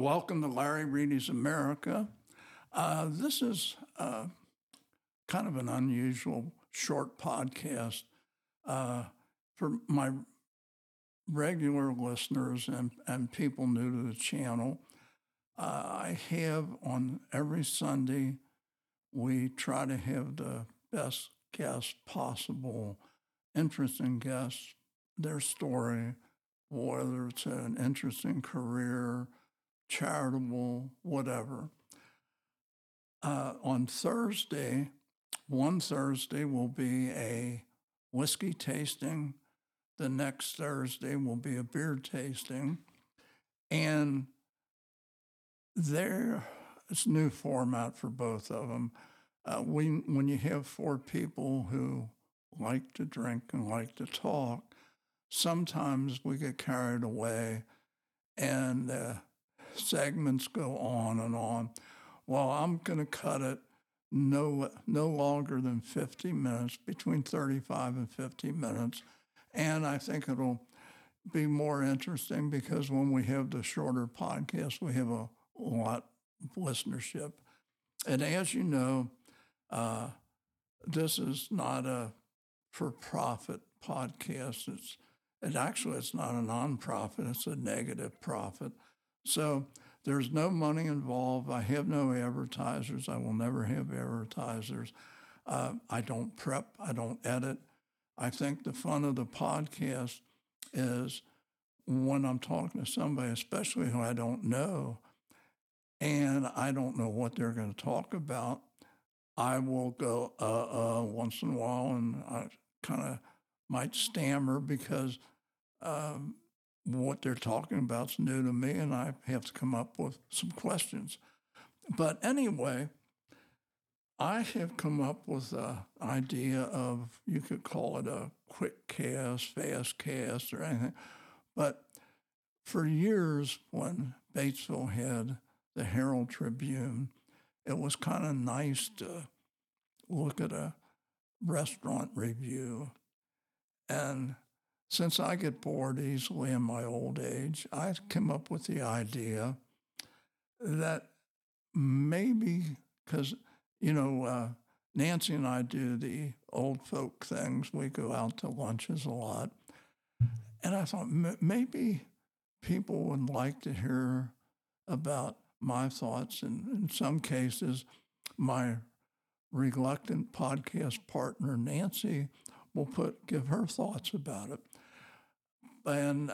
Welcome to Larry Reedy's America. This is kind of an unusual short podcast for my regular listeners and people new to the channel. I have on every Sunday, we try to have the best guests possible, interesting guests, their story, whether it's an interesting career, charitable, whatever. On Thursday, one Thursday will be a whiskey tasting. The next Thursday will be a beer tasting. And it's a new format for both of them. When you have four people who like to drink and like to talk, sometimes we get carried away and segments go on and on. Well, I'm going to cut it no longer than 50 minutes, between 35 and 50 minutes. And I think it'll be more interesting because when we have the shorter podcast, we have a lot of listenership. And as you know, this is not a for-profit podcast. It's not a nonprofit. It's a negative profit. So there's no money involved. I have no advertisers. I will never have advertisers. I don't prep. I don't edit. I think the fun of the podcast is when I'm talking to somebody, especially who I don't know, and I don't know what they're going to talk about, I will go, once in a while, and I kind of might stammer because what they're talking about is new to me, and I have to come up with some questions. But anyway, I have come up with an idea of, you could call it a quick cast, fast cast, or anything. But for years, when Batesville had the Herald Tribune, it was kind of nice to look at a restaurant review. And since I get bored easily in my old age, I came up with the idea that maybe, because, Nancy and I do the old folk things. We go out to lunches a lot. And I thought maybe people would like to hear about my thoughts. And in some cases, my reluctant podcast partner, Nancy, will give her thoughts about it. And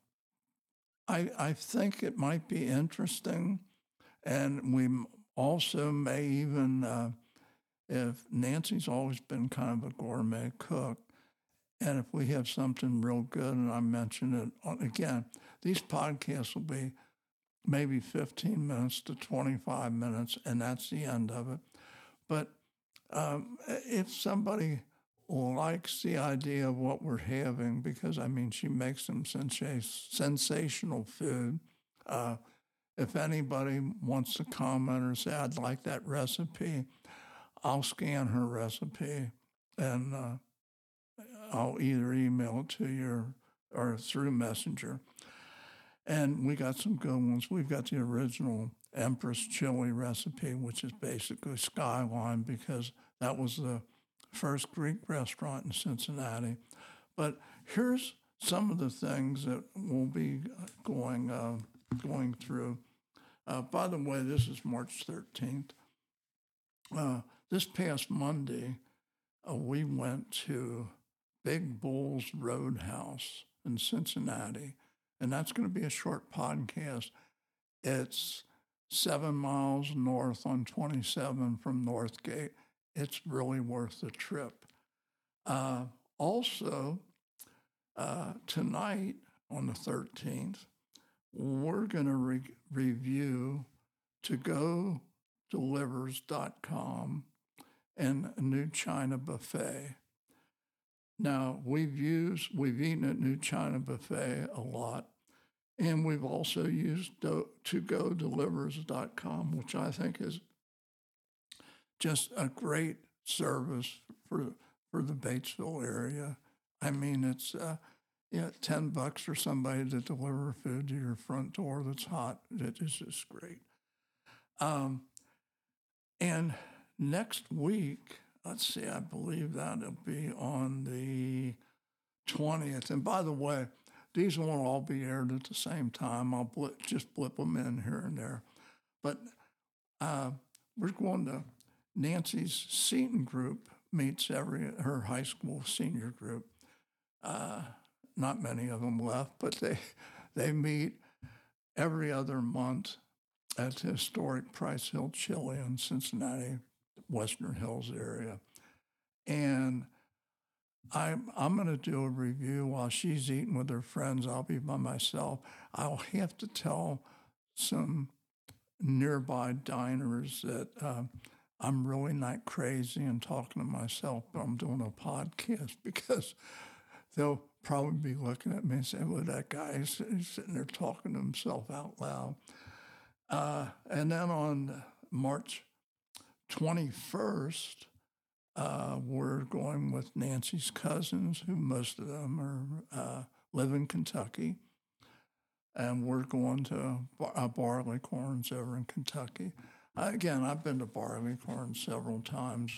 I think it might be interesting. And we also may even, if Nancy's always been kind of a gourmet cook, and if we have something real good, and I mention it, again, these podcasts will be maybe 15 minutes to 25 minutes, and that's the end of it. But if somebody likes the idea of what we're having, because, she makes some sensational food. If anybody wants to comment or say, I'd like that recipe, I'll scan her recipe and I'll either email it to you or through Messenger. And we got some good ones. We've got the original Empress chili recipe, which is basically Skyline, because that was the first Greek restaurant in Cincinnati. But here's some of the things that we'll be going through. By the way, this is March 13th. This past Monday, we went to Big Bulls Roadhouse in Cincinnati, and that's going to be a short podcast. It's 7 miles north on 27 from Northgate. It's really worth the trip. Also, tonight on the 13th, we're going to review ToGoDelivers.com and New China Buffet. Now, we've eaten at New China Buffet a lot, and we've also used ToGoDelivers.com, which I think is just a great service for the Batesville area. It's $10 for somebody to deliver food to your front door that's hot. It is just great. And next week, let's see, I believe that'll be on the 20th. And by the way, these won't all be aired at the same time. I'll just blip them in here and there. But we're going to Nancy's Seton group meets her high school senior group. Not many of them left, but they meet every other month at the historic Price Hill Chili in Cincinnati, Western Hills area. And I'm going to do a review while she's eating with her friends. I'll be by myself. I'll have to tell some nearby diners that I'm really not crazy and talking to myself, but I'm doing a podcast, because they'll probably be looking at me and saying, well, that guy is sitting there talking to himself out loud. And then on March 21st, we're going with Nancy's cousins, who most of them live in Kentucky. And we're going to Barleycorns over in Kentucky. Again, I've been to Barleycorns several times.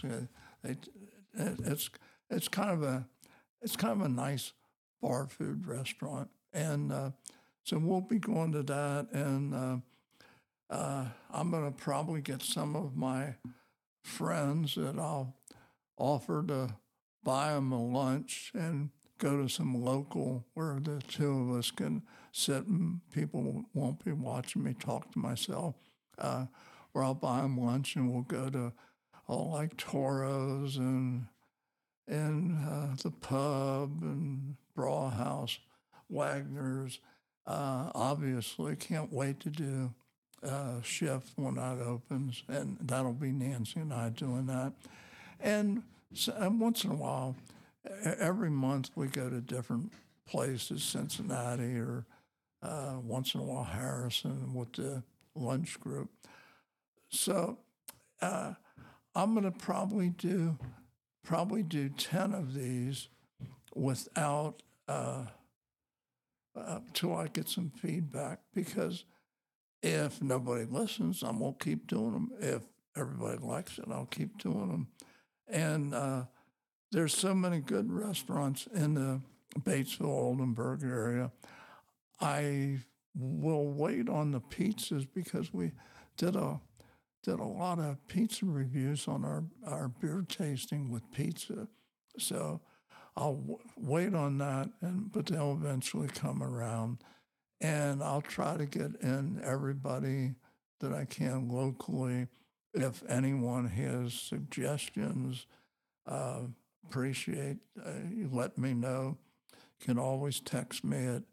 It's kind of a nice bar food restaurant, and so we'll be going to that. And I'm going to probably get some of my friends that I'll offer to buy them a lunch and go to some local where the two of us can sit and people won't be watching me talk to myself. Or I'll buy them lunch and we'll go to like Toro's and the pub and Brauhaus, Wagner's. Obviously, can't wait to do shift when that opens, and that'll be Nancy and I doing that. And once in a while, every month we go to different places, Cincinnati or once in a while Harrison with the lunch group. So I'm going to probably do 10 of these without till I get some feedback, because if nobody listens, I won't keep doing them. If everybody likes it, I'll keep doing them. And there's so many good restaurants in the Batesville, Oldenburg area. I will wait on the pizzas, because we did a lot of pizza reviews on our beer tasting with pizza. So I'll wait on that, but they'll eventually come around. And I'll try to get in everybody that I can locally. If anyone has suggestions, appreciate you let me know. You can always text me at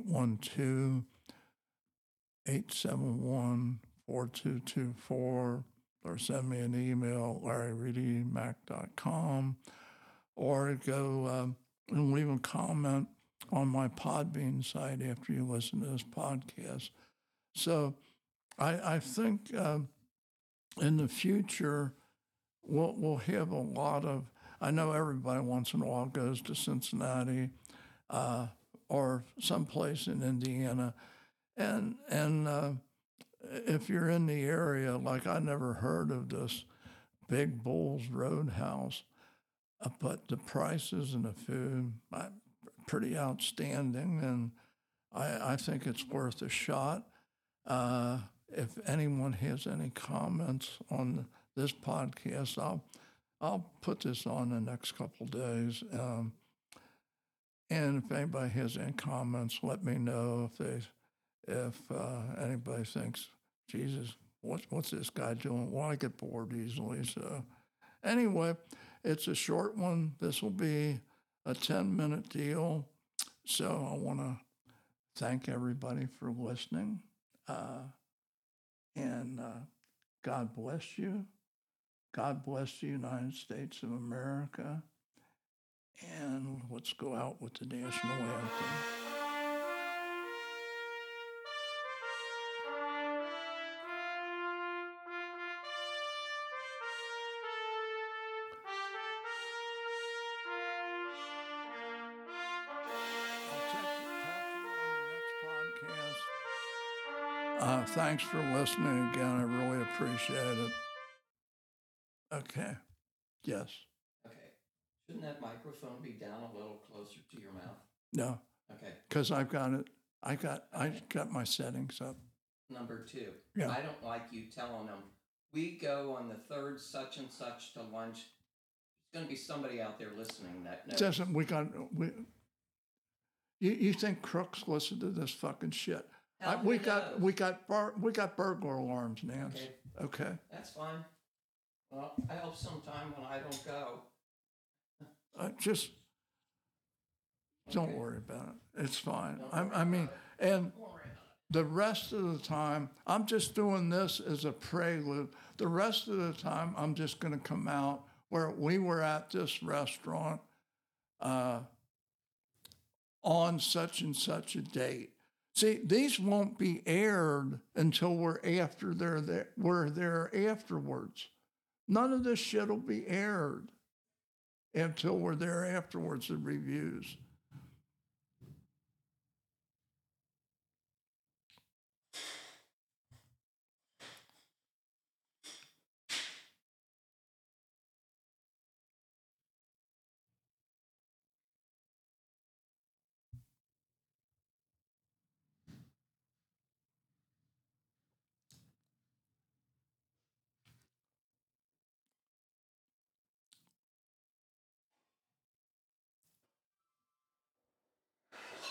812-871-4224 or send me an email, larryreedymac.com, or go and leave a comment on my Podbean site after you listen to this podcast. So I think in the future, we'll have a lot of, I know everybody once in a while goes to Cincinnati or someplace in Indiana. And if you're in the area, like I never heard of this Big Bulls Roadhouse, but the prices and the food, pretty outstanding, and I think it's worth a shot. If anyone has any comments on this podcast, I'll put this on the next couple days. And if anybody has any comments, let me know. If anybody thinks, Jesus, what's this guy doing? Well, I get bored easily. So anyway, it's a short one. This will be a 10-minute deal. So I want to thank everybody for listening. And God bless you. God bless the United States of America. And let's go out with the national anthem. I'll Thanks for listening again. I really appreciate it. Okay. Yes. Okay. Shouldn't that microphone be down a little closer to your mouth? No. Okay. Because I've got it. I got my settings up. Number 2. Yeah. I don't like you telling them, we go on the 3rd such and such to lunch. There's going to be somebody out there listening that knows. Doesn't you think crooks listen to this fucking shit? We got burglar alarms, Nance. Okay. That's fine. Well, I hope sometime when I don't go. Just don't worry about it. It's fine. And the rest of the time, I'm just doing this as a prelude. The rest of the time, I'm just going to come out where we were at this restaurant on such and such a date. See, these won't be aired until we're there afterwards. None of this shit will be aired until we're there afterwards, the reviews.